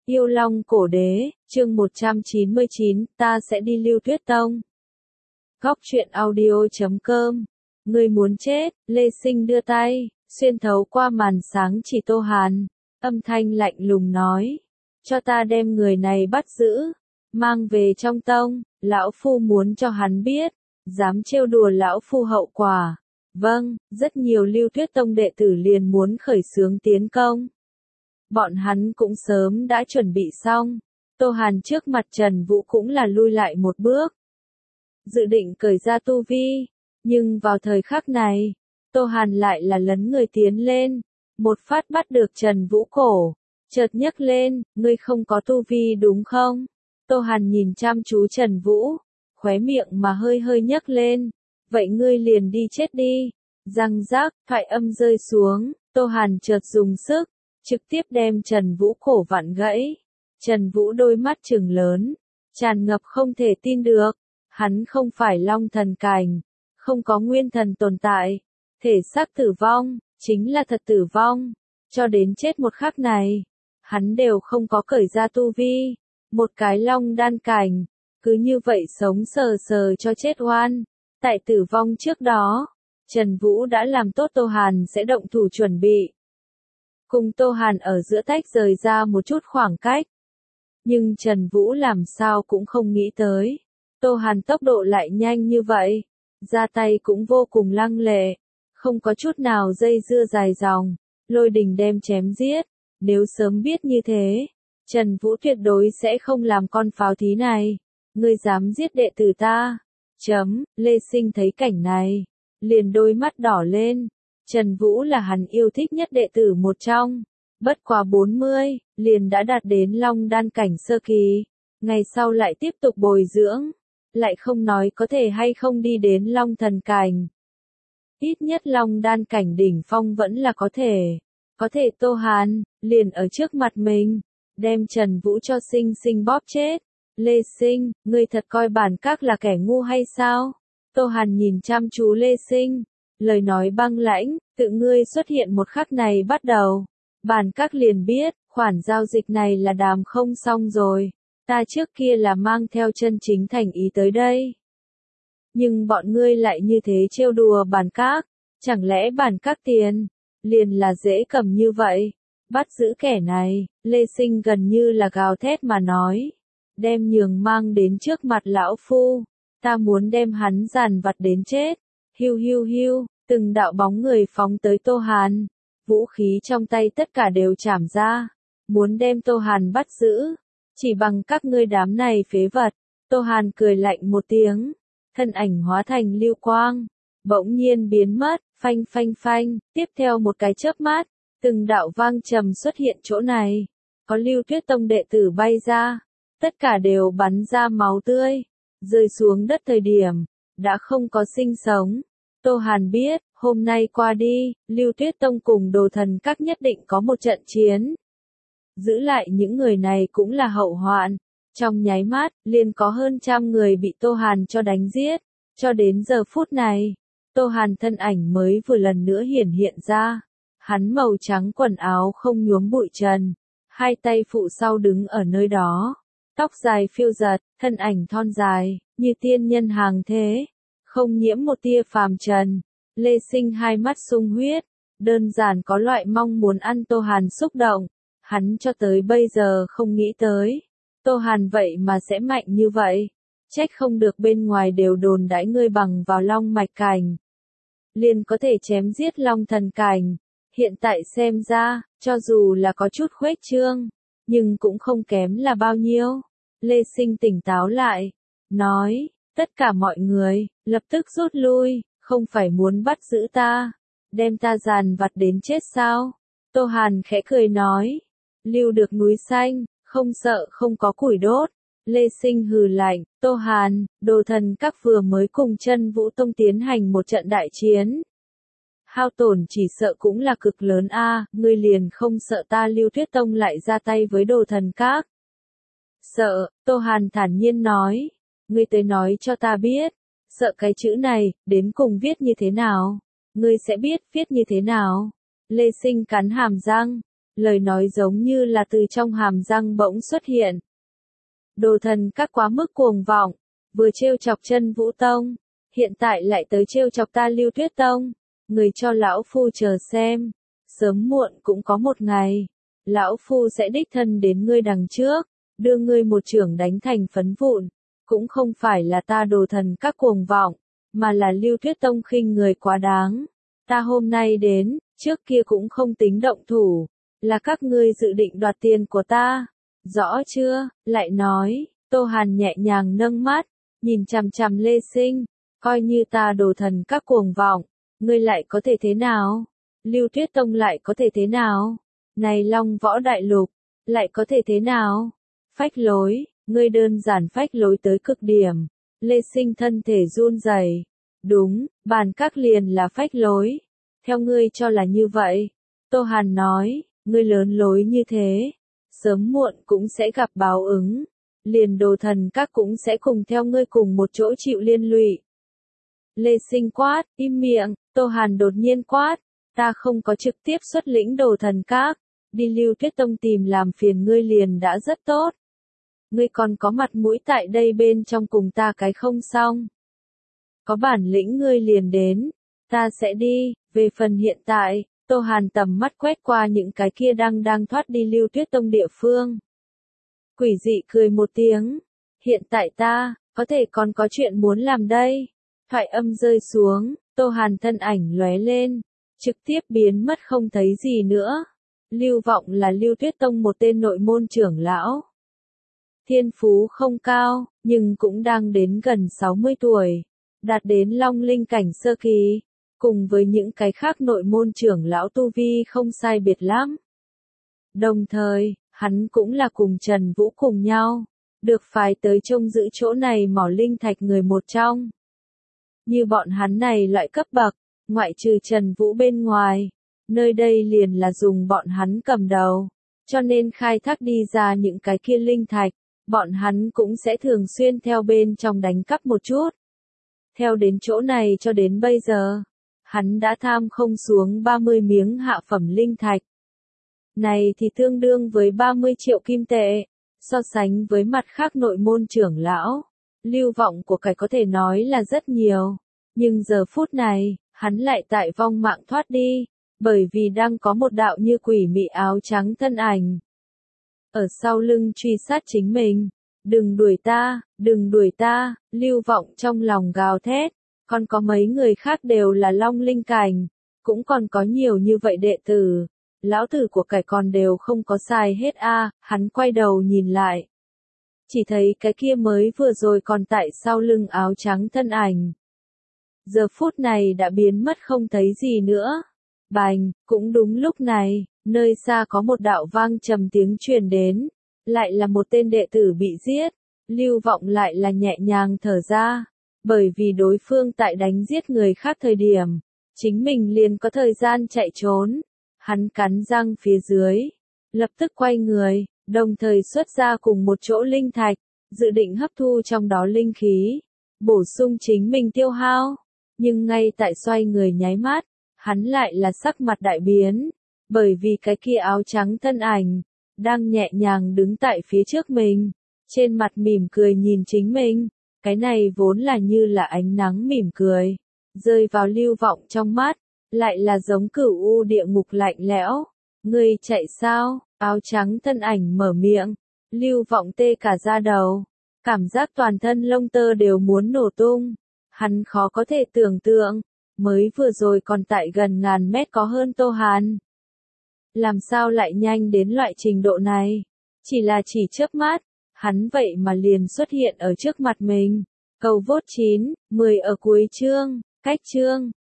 Yêu Long Cổ Đế, chương 199, ta sẽ đi Lưu Tuyết Tông. Góc truyện audio.com. Ngươi muốn chết, Lê Sinh đưa tay, xuyên thấu qua màn sáng chỉ Tô Hàn, âm thanh lạnh lùng nói. Cho ta đem người này bắt giữ, mang về trong tông, lão phu muốn cho hắn biết, dám trêu đùa lão phu hậu quả. Vâng, rất nhiều Lưu Tuyết Tông đệ tử liền muốn khởi xướng tiến công. Bọn hắn cũng sớm đã chuẩn bị xong, Tô Hàn trước mặt Trần Vũ cũng là lui lại một bước. Dự định cởi ra tu vi, nhưng vào thời khắc này, Tô Hàn lại là lấn người tiến lên, một phát bắt được Trần Vũ cổ, chợt nhấc lên, ngươi không có tu vi đúng không? Tô Hàn nhìn chăm chú Trần Vũ, khóe miệng mà hơi hơi nhấc lên, vậy ngươi liền đi chết đi. Răng rác, thoại âm rơi xuống, Tô Hàn chợt dùng sức, trực tiếp đem Trần Vũ cổ vặn gãy. Trần Vũ đôi mắt trừng lớn, tràn ngập không thể tin được, hắn không phải Long Thần Cảnh, không có nguyên thần tồn tại, thể xác tử vong, chính là thật tử vong, cho đến chết một khắc này, hắn đều không có cởi ra tu vi, một cái Long Đan Cảnh, cứ như vậy sống sờ sờ cho chết oan. Tại tử vong trước đó, Trần Vũ đã làm tốt Tô Hàn sẽ động thủ chuẩn bị. Cùng Tô Hàn ở giữa tách rời ra một chút khoảng cách. Nhưng Trần Vũ làm sao cũng không nghĩ tới. Tô Hàn tốc độ lại nhanh như vậy. Ra tay cũng vô cùng lăng lệ. Không có chút nào dây dưa dài dòng. Lôi đình đem chém giết. Nếu sớm biết như thế, Trần Vũ tuyệt đối sẽ không làm con pháo thí này. Ngươi dám giết đệ tử ta. Lê Sinh thấy cảnh này, liền đôi mắt đỏ lên. Trần Vũ là hắn yêu thích nhất đệ tử một trong. Bất quá 40, liền đã đạt đến Long Đan Cảnh sơ kỳ. Ngày sau lại tiếp tục bồi dưỡng. Lại không nói có thể hay không đi đến Long Thần Cảnh. Ít nhất Long Đan Cảnh đỉnh phong vẫn là có thể. Có thể Tô Hàn, liền ở trước mặt mình. Đem Trần Vũ cho sinh sinh bóp chết. Lê Sinh, ngươi thật coi bản các là kẻ ngu hay sao? Tô Hàn nhìn chăm chú Lê Sinh. Lời nói băng lãnh, tự ngươi xuất hiện một khắc này bắt đầu. Bản các liền biết, khoản giao dịch này là đàm không xong rồi. Ta trước kia là mang theo chân chính thành ý tới đây. Nhưng bọn ngươi lại như thế trêu đùa bản các. Chẳng lẽ bản các tiền, liền là dễ cầm như vậy? Bắt giữ kẻ này, Lê Sinh gần như là gào thét mà nói. Đem nhường mang đến trước mặt lão phu. Ta muốn đem hắn giàn vặt đến chết. Hiu hiu hiu, từng đạo bóng người phóng tới Tô Hàn. Vũ khí trong tay tất cả đều chảm ra. Muốn đem Tô Hàn bắt giữ. Chỉ bằng các ngươi đám này phế vật. Tô Hàn cười lạnh một tiếng. Thân ảnh hóa thành lưu quang. Bỗng nhiên biến mất, phanh phanh phanh. Tiếp theo một cái chớp mắt. Từng đạo vang trầm xuất hiện chỗ này. Có Lưu Tuyết Tông đệ tử bay ra. Tất cả đều bắn ra máu tươi. Rơi xuống đất thời điểm. Đã không có sinh sống. Tô Hàn biết, hôm nay qua đi, Lưu Tuyết Tông cùng Đồ Thần Các nhất định có một trận chiến. Giữ lại những người này cũng là hậu hoạn. Trong nháy mắt, liền có hơn 100 người bị Tô Hàn cho đánh giết. Cho đến giờ phút này, Tô Hàn thân ảnh mới vừa lần nữa hiện ra. Hắn màu trắng quần áo không nhuốm bụi trần. Hai tay phụ sau đứng ở nơi đó. Tóc dài phiêu giật, thân ảnh thon dài, như tiên nhân hàng thế. Không nhiễm một tia phàm trần. Lê Sinh hai mắt sung huyết. Đơn giản có loại mong muốn ăn Tô Hàn xúc động. Hắn cho tới bây giờ không nghĩ tới. Tô Hàn vậy mà sẽ mạnh như vậy. Trách không được bên ngoài đều đồn đãi ngươi bằng vào Long Mạch Cảnh. Liền có thể chém giết Long Thần Cảnh. Hiện tại xem ra, cho dù là có chút khuếch trương, nhưng cũng không kém là bao nhiêu. Lê Sinh tỉnh táo lại. Nói, tất cả mọi người, lập tức rút lui, không phải muốn bắt giữ ta. Đem ta giàn vặt đến chết sao? Tô Hàn khẽ cười nói. Lưu được núi xanh, không sợ không có củi đốt. Lê Sinh hừ lạnh, Tô Hàn, Đồ Thần Các vừa mới cùng Chân Vũ Tông tiến hành một trận đại chiến. Hao tổn chỉ sợ cũng là cực lớn a, ngươi liền không sợ ta Lưu Tuyết Tông lại ra tay với Đồ Thần Các? Sợ, Tô Hàn thản nhiên nói. Ngươi tới nói cho ta biết, sợ cái chữ này, đến cùng viết như thế nào? Ngươi sẽ biết viết như thế nào? Lê Sinh cắn hàm răng. lời nói giống như là từ trong hàm răng bỗng xuất hiện. Đồ thần các quá mức cuồng vọng, vừa trêu chọc Chân Vũ Tông, hiện tại lại tới trêu chọc ta Lưu Tuyết Tông. Người cho lão phu chờ xem, sớm muộn cũng có một ngày, lão phu sẽ đích thân đến ngươi đằng trước, đưa ngươi một chưởng đánh thành phấn vụn. Cũng không phải là ta Đồ thần các cuồng vọng, mà là Lưu Tuyết Tông khinh người quá đáng. Ta hôm nay đến, trước kia cũng không tính động thủ, là các ngươi dự định đoạt tiền của ta. Rõ chưa? Lại nói, Tô Hàn nhẹ nhàng nâng mắt, nhìn chằm chằm Lê Sinh, coi như ta Đồ thần các cuồng vọng, ngươi lại có thể thế nào? Lưu Tuyết Tông lại có thể thế nào? Này Long Võ Đại Lục, lại có thể thế nào? Phách lối, ngươi đơn giản phách lối tới cực điểm. Lê Sinh thân thể run rẩy. Đúng, bàn các liền là phách lối. Theo ngươi cho là như vậy. Tô Hàn nói, ngươi lớn lối như thế, sớm muộn cũng sẽ gặp báo ứng. Liền Đồ thần các cũng sẽ cùng theo ngươi cùng một chỗ chịu liên lụy. Lê Sinh quát, im miệng. Tô Hàn đột nhiên quát, ta không có trực tiếp xuất lĩnh Đồ thần các, đi Lưu Tuyết Tông tìm làm phiền ngươi liền đã rất tốt. Ngươi còn có mặt mũi tại đây bên trong cùng ta cái không xong. Có bản lĩnh ngươi liền đến, ta sẽ đi. Về phần hiện tại, Tô Hàn tầm mắt quét qua những cái kia đang thoát đi Lưu Tuyết Tông địa phương. Quỷ dị cười một tiếng, hiện tại ta, có thể còn có chuyện muốn làm đây. Thoại âm rơi xuống, Tô Hàn thân ảnh lóe lên, trực tiếp biến mất không thấy gì nữa. Lưu Vọng là Lưu Tuyết Tông một tên nội môn trưởng lão. Thiên phú không cao, nhưng cũng đang đến gần 60 tuổi, đạt đến Long Linh cảnh sơ kỳ, cùng với những cái khác nội môn trưởng lão tu vi không sai biệt lắm. Đồng thời, hắn cũng là cùng Trần Vũ cùng nhau, được phái tới trông giữ chỗ này mỏ linh thạch người một trong. Như bọn hắn này loại cấp bậc, ngoại trừ Trần Vũ bên ngoài, nơi đây liền là dùng bọn hắn cầm đầu, cho nên khai thác đi ra những cái kia linh thạch, bọn hắn cũng sẽ thường xuyên theo bên trong đánh cắp một chút. Theo đến chỗ này cho đến bây giờ, hắn đã tham không xuống 30 miếng hạ phẩm linh thạch. Này thì tương đương với 30 triệu kim tệ, so sánh với mặt khác nội môn trưởng lão. Lưu Vọng của cải có thể nói là rất nhiều, nhưng giờ phút này, hắn lại tại vong mạng thoát đi, bởi vì đang có một đạo như quỷ mị áo trắng thân ảnh. Ở sau lưng truy sát chính mình, đừng đuổi ta, Lưu Vọng trong lòng gào thét, còn có mấy người khác đều là Long Linh cảnh, cũng còn có nhiều như vậy đệ tử, lão tử của cải còn đều không có sai hết a. Hắn quay đầu nhìn lại. Chỉ thấy cái kia mới vừa rồi còn tại sau lưng áo trắng thân ảnh. Giờ phút này đã biến mất không thấy gì nữa. Bành, cũng đúng lúc này, nơi xa có một đạo vang trầm tiếng truyền đến, lại là một tên đệ tử bị giết. Lưu Vọng lại là nhẹ nhàng thở ra, bởi vì đối phương tại đánh giết người khác thời điểm, chính mình liền có thời gian chạy trốn. Hắn cắn răng phía dưới, lập tức quay người, đồng thời xuất ra cùng một chỗ linh thạch, dự định hấp thu trong đó linh khí, bổ sung chính mình tiêu hao. Nhưng ngay tại xoay người nháy mắt, hắn lại là sắc mặt đại biến, bởi vì cái kia áo trắng thân ảnh, đang nhẹ nhàng đứng tại phía trước mình, trên mặt mỉm cười nhìn chính mình. Cái này vốn là như là ánh nắng mỉm cười, rơi vào Lưu Vọng trong mắt, lại là giống cửu u địa ngục lạnh lẽo. Ngươi chạy sao? Áo trắng thân ảnh mở miệng, Lưu Vọng tê cả da đầu, cảm giác toàn thân lông tơ đều muốn nổ tung. Hắn khó có thể tưởng tượng, mới vừa rồi còn tại gần ngàn mét có hơn Tô Hàn. Làm sao lại nhanh đến loại trình độ này? Chỉ chớp mắt, hắn vậy mà liền xuất hiện ở trước mặt mình. Cầu vote 9, 10 ở cuối chương, cách chương.